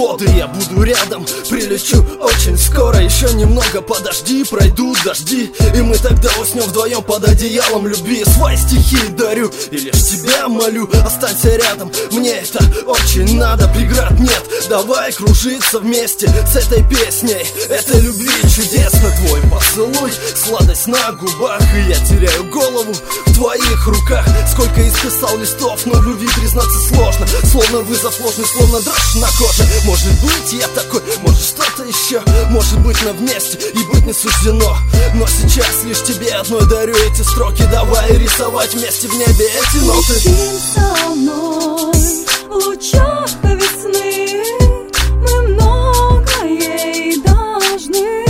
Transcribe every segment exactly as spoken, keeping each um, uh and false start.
годы. Я буду рядом, прилечу очень скоро. Еще немного подожди, пройдут дожди, и мы тогда уснем вдвоем под одеялом любви. Свои стихи дарю и лишь тебя молю, останься рядом, мне это очень надо. Преград нет, давай кружиться вместе с этой песней, этой любви чудесно. Твой поцелуй, сладость на губах, и я теряю голову в твоих руках. Сколько исписал листов, но в любви признаться сложно. Словно вызов ложный, словно дрожь на коже. Может быть я такой, может что-то еще, может быть нам вместе и быть не суждено. Но сейчас лишь тебе одной дарю эти строки. Давай рисовать вместе в небе эти ноты. Летим со мной в лучах весны, мы многое должны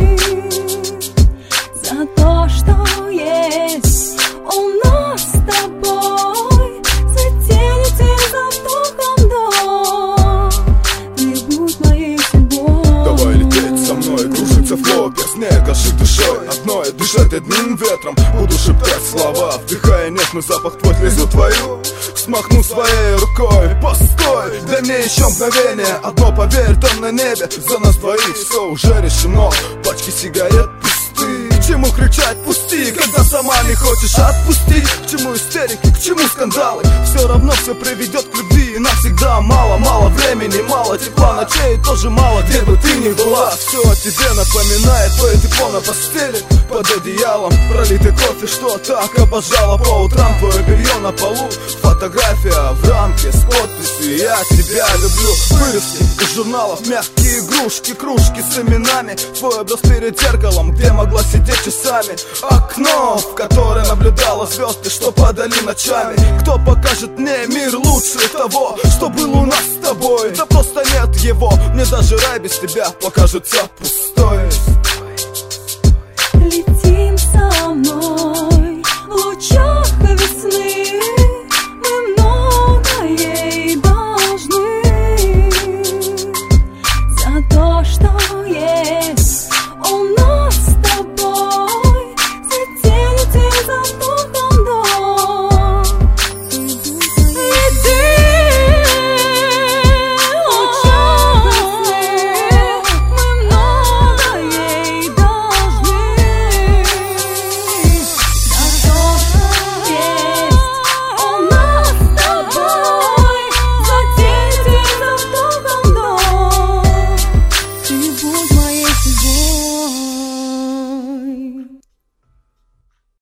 за то, что есть у нас с тобой. Затяните за вдохом до, ты будь моей судьбой. Давай лететь со мной, кружиться в хлопья снега, жить душой одной, дышать одним ветром. Буду шептать слова, вдыхая нежный запах твой, слезу твою смахну своей рукой. Постой, дай мне еще мгновение одно, поверь, там на небе за нас двоих все уже решено. Пачки сигарет пусты, к чему кричать пусти, когда сама не хочешь отпусти. К чему истерики, к чему скандалы, все равно все приведет к любви. И нам всегда мало, мало времени, мало тепла, ночей тоже мало, где бы ты ни была. Все о тебе напоминает твое тепло на постели, под одеялом пролитый кофе, что так обожала по утрам. Твое белье на полу, фотография в рамке с подписью «Я тебя люблю». Вырезки из журналов, мягкие игрушки, кружки с именами. Твой образ перед зеркалом, где могла сидеть часами. Окно, в которое наблюдала звезды, что падали ночами. Кто покажет мне мир лучше того, что было у нас с тобой? Да просто нет его, мне даже рай без тебя покажется пустой.